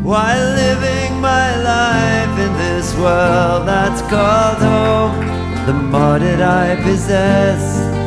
while living my life in this world that's called home. The more that I possess,